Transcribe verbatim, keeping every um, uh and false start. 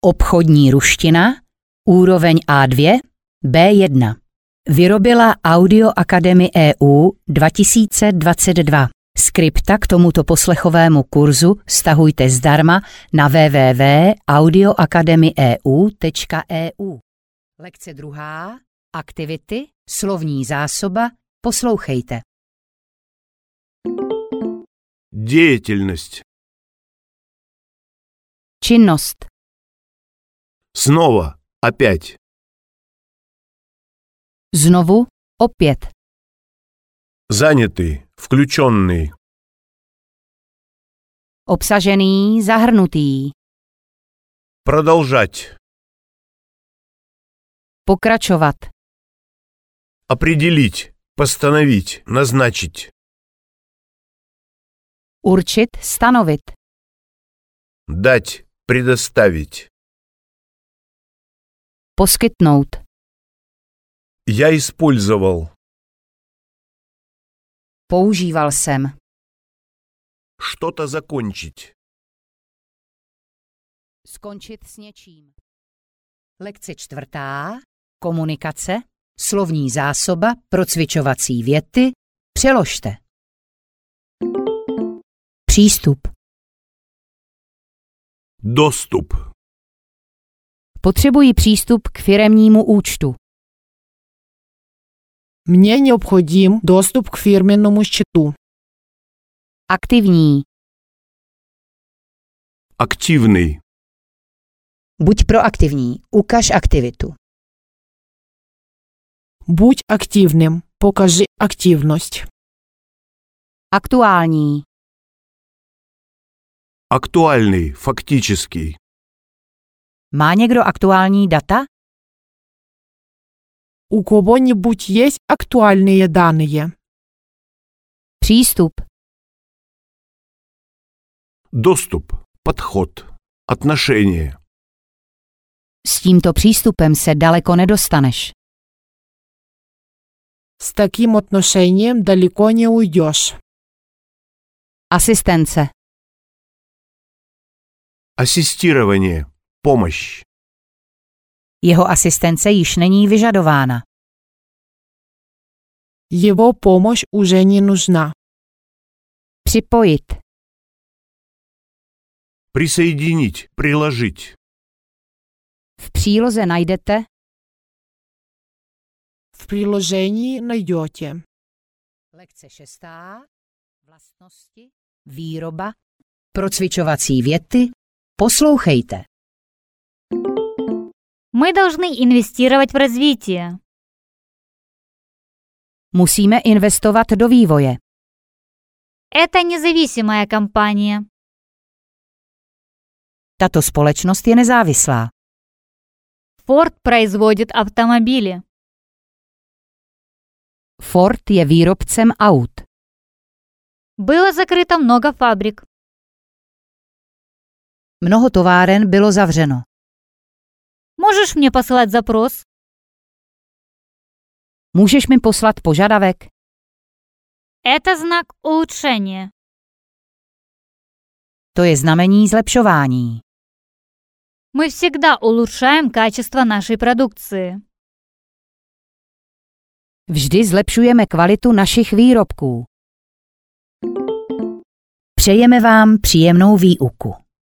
Obchodní ruština, úroveň A dva, bé jedna. Vyrobila Audio Academy E U dva tisíce dvacet dva. Skripta k tomuto poslechovému kurzu stahujte zdarma na w w w tečka audio academy e u tečka e u. Lekce druhá. Aktivity, slovní zásoba, poslouchejte. Деятельность. Činnost, Снова. Опять. znovu, opět, Занятый. Включенный. obsažený, zahrnutý, Продолжать. pokračovat, Определить. Постановить. Назначить. určit, stanovit, Дать. Предоставить. poskytnout, Я использовал. používal jsem, Что-то закончить. skončit s něčím. Lekce čtvrtá. Komunikace, slovní zásoba, procvičovací věty, přeložte. Přístup. Доступ. Potřebuji přístup k firemnímu účtu. Мне необходим доступ к фирменному счету. Aktivní. Активный. Buď proaktivní. Ukaž aktivitu. Будь активным. Покажи активность. Aktuální. Актуальный. Фактический. Má někdo aktuální data? У кого-нибудь есть актуальные данные? Přístup. Доступ. Подход. Отношение. S tímto přístupem se daleko nedostaneš. С таким отношением далеко не уйдешь. Asistence. Ассистирование. Помощь. Jeho asistence již není vyžadována. Его помощь уже не нужна. Připojit. Присоединить. Приложить. V příloze najdete В приложении найдете. lekce šestá. Vlastnosti, výroba, procvičovací věty. Poslouchejte. Мы должны инвестировать в развитие. Musíme investovat do vývoje. Это независимая компания. Tato společnost je nezávislá. Ford производит автомобили. Ford je výrobcem aut. Было закрыто много фабрик. Mnoho továren bylo zavřeno. Можешь мне посылать запрос? Můžeš mi poslat požadavek? Это знак улучшения. To je znamení zlepšování. Мы всегда улучшаем качество нашей продукции. Vždy zlepšujeme kvalitu našich výrobků. Přejeme vám příjemnou výuku.